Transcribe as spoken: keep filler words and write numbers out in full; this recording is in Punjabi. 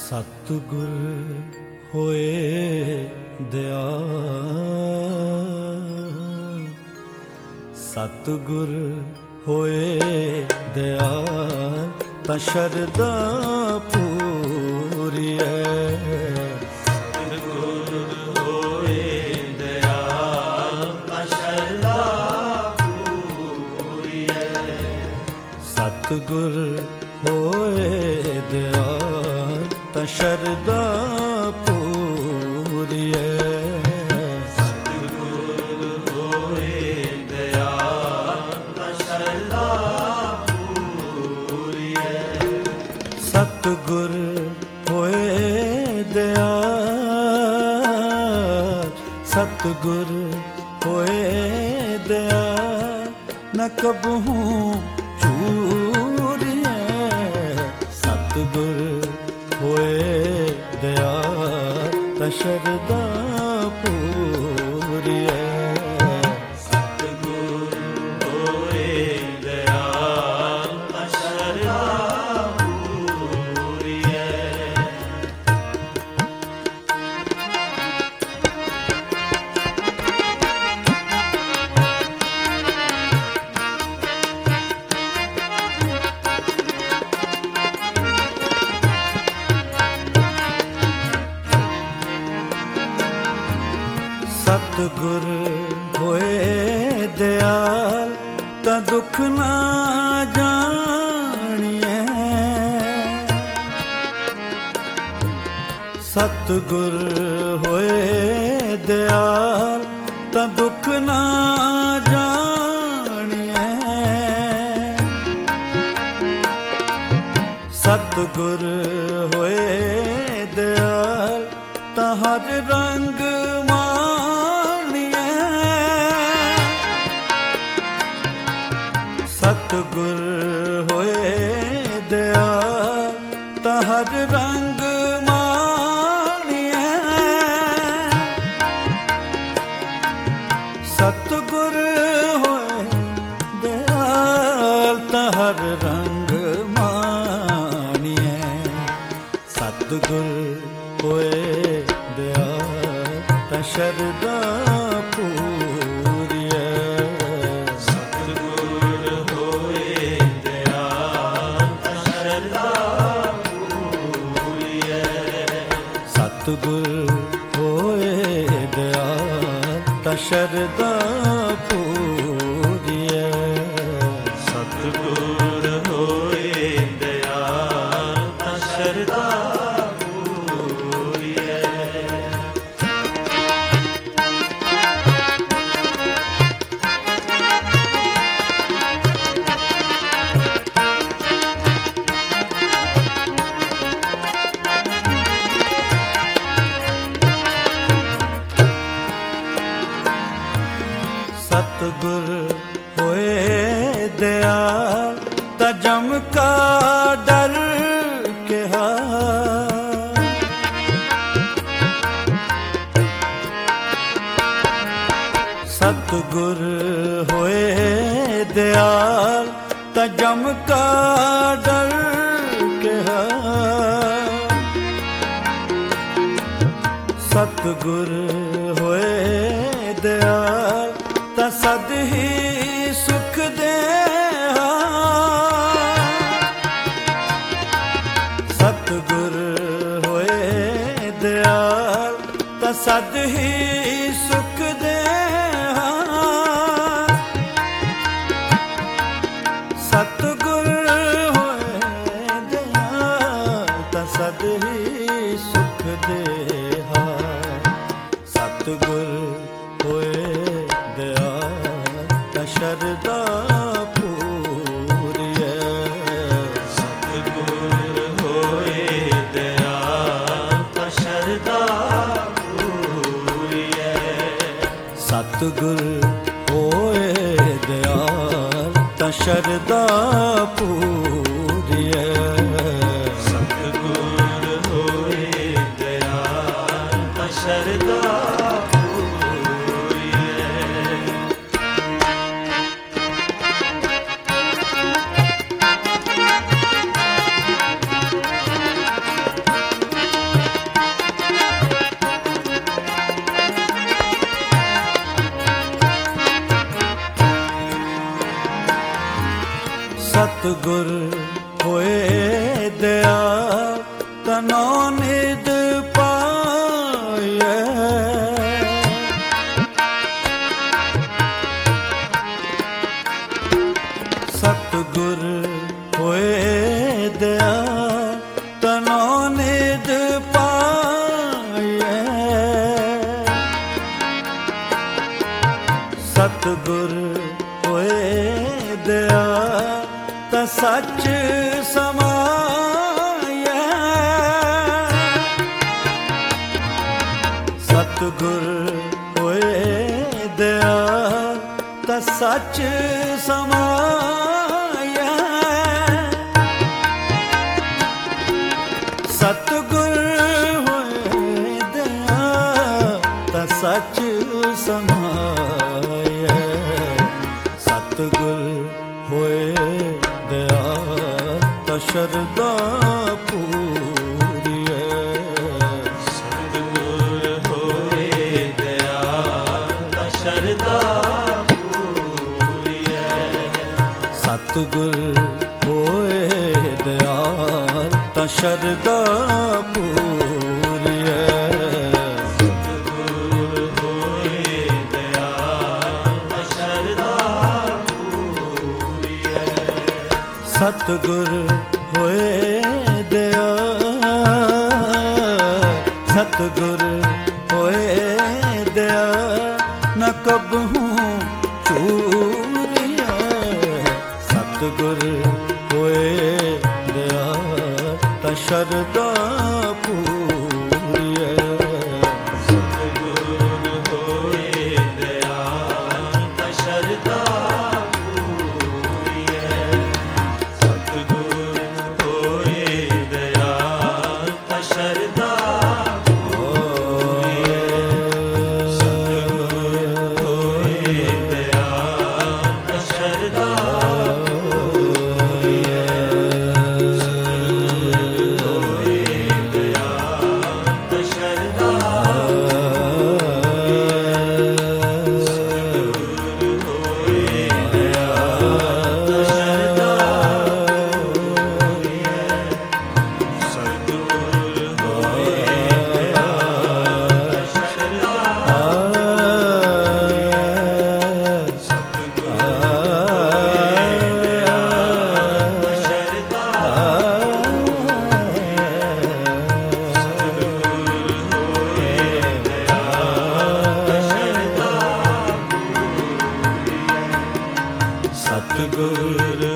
ਸਤਿਗੁਰ ਹੋਏ ਦਿਆਲ, ਸਤਿਗੁਰ ਹੋਏ ਦਿਆਲ ਤਾਂ ਸ਼ਰਧਾ ਪੂਰੀਐ। ਸਤਿਗੁਰ ਹੋਏ ਦਿਆਲ ਤਾਂ ਸ਼ਰਧਾ ਪੂਰੀਐ। ਸਤਿਗੁਰ ਹੋਏ ਦਿਆਲ ਤਾਂ ਸ਼ਰਧਾ ਪੂਰੀਐ। ਸਤਿਗੁਰ ਹੋਏ ਦਿਆਲ ਤਾਂ ਸ਼ਰਧਾ ਪੂਰੀਐ। ਸਤਿਗੁਰ ਹੋਏ ਦਿਆਲ, ਸਤਿਗੁਰ ਹੋਏ ਦਿਆਲ ਨ ਕਬਹੂ ਸਤਿਗੁਰ ਹੋਏ ਦਿਆਲ ਤਾਂ ਸ਼ਰਧਾ ਪੂਰੀਐ। ਸਤਿਗੁਰ ਹੋਏ ਦਿਆਲ ਤਾਂ ਸ਼ਰਧਾ ਪੂਰੀਐ। ਸਤਿਗੁਰ ਹੋਏ ਦਿਆਲ ਤਾਂ ਦੁੱਖ ਨਾ ਜਾਣੀਐ। ਸਤਿਗੁਰ ਹੋਏ ਦਿਆਲ ਤਾਂ ਦੁੱਖ ਨਾ ਜਾਣੀਐ। ਸਤਿਗੁਰ ਹੋਏ ਦਿਆਲ ਤਾਂ ਹਰ ਰੰਗ ਸਤਿਗੁਰ ਹੋਏ ਦਿਆਲ ਤਾਂ ਹਰ ਰੰਗ ਮਾਣੀਐ। ਸਤਿਗੁਰ ਹੋਏ ਦਿਆਲ ਤਾਂ ਹਰ ਰੰਗ ਮਾਣੀਐ। ਸਤਿਗੁਰ ਹੋਏ ਦਿਆਲ ਤਾਂ ਸ਼ਰਧਾ ਸਤਿਗੁਰ ਹੋਏ ਦਿਆਲ ਤਾਂ ਸ਼ਰਧਾ ਪੂਰੀਐ। ਸਤਿਗੁਰ ਹੋਏ ਦਿਆਲ ਤਾਂ ਸ਼ਰਧਾ ਪੂਰੀਐ। ਸਤਿਗੁਰ ਹੋਏ ਦਿਆਲ ਤਾਂ ਜਮ ਕਾ ਡਰ ਕਿਹਾ। ਸਤਿਗੁਰ ਹੋਏ ਦਿਆਲ ਤਾਂ ਜਮ ਕਾ ਡਰ ਕਿਹਾ। ਸਤਿਗੁਰ ਹੋਏ ਦਿਆਲ ਤਾਂ ਸਦ ਹੀ ਸੁਖ ਦੇਹਾ। ਸਤਿਗੁਰ ਹੋਏ ਦਿਆਲ ਤਾਂ ਸਦ ਹੀ ਸੁਖ ਦੇਹਾ। ਸਤਿਗੁਰ ਹੋਏ ਦਿਆਲ ਤਾਂ ਸਦ ਹੀ ਸੁਖ ਦੇਹਾ। ਸਤਿਗੁਰ ਹੋਏ ਸ਼ਰਧਾ ਪੂਰੀਐ। ਸਤਿਗੁਰ ਹੋਏ ਦਿਆਲ ਤਾਂ ਸ਼ਰਧਾ ਪੂਰੀਐ। ਸਤਿਗੁਰ ਹੋਏ ਦਿਆਲ ਤਾਂ ਸ਼ਰਧਾ ਪੂਰੀਐ। ਸਤਿਗੁਰ ਹੋਏ ਦਿਆਲ ਤਾਂ ਸ਼ਰਧਾ ਸਤਿਗੁਰ ਹੋਏ ਦਿਆਲ ਤਨੋ ਨਿਧ ਪਾਇਐ। ਸਤਿਗੁਰ ਹੋਏ ਦਿਆਲ ਤਨੋ ਨਿਧ ਪਾਇਐ। ਸਤਿਗੁਰ ਹੋਏ ਦਿਆਲ ਤਾ ਸੱਚ ਸਮਾਇਐ। ਸਤਿਗੁਰ ਹੋਏ ਦਿਆਲ ਤਾ ਸੱਚ ਸਮਾਇਐ। ਸਤਿਗੁਰ ਹੋਏ ਦਿਆਲ ਤਾ ਸੱਚ ਸਮਾਇਐ। ਸਤਿਗੁਰ ਹੋਏ ਦਿਆਲ ਤਾ ਸ਼ਰਧਾ ਪੂਰੀਐ। ਸਤਿਗੁਰ ਹੋਏ ਦਿਆਲ ਤਾ ਸ਼ਰਧਾ ਪੂਰੀਐ। ਸਤਿਗੁਰ ਹੋਏ ਦਿਆਲ ਤਾ ਸ਼ਰਧਾ ਪੂਰੀਐ। ਸਤਿਗੁਰ ਹੋਏ ਦਿਆਲ ਸਤਿਗੁਰ ਹੋਏ ਦਿਆਲ ਨ ਕਬਹੂ ਚੂਰੀਐ। ਸਤਿਗੁਰ ਹੋਏ ਦਿਆਲ ਤਾ ਸ਼ਰਧਾ ਪੂਰੀਐ। ਸਤਿਗੁਰ ਹੋਏ ਦਿਆਲ ਤਾ ਸ਼ਰਧਾ ਸਤਿਗੁਰ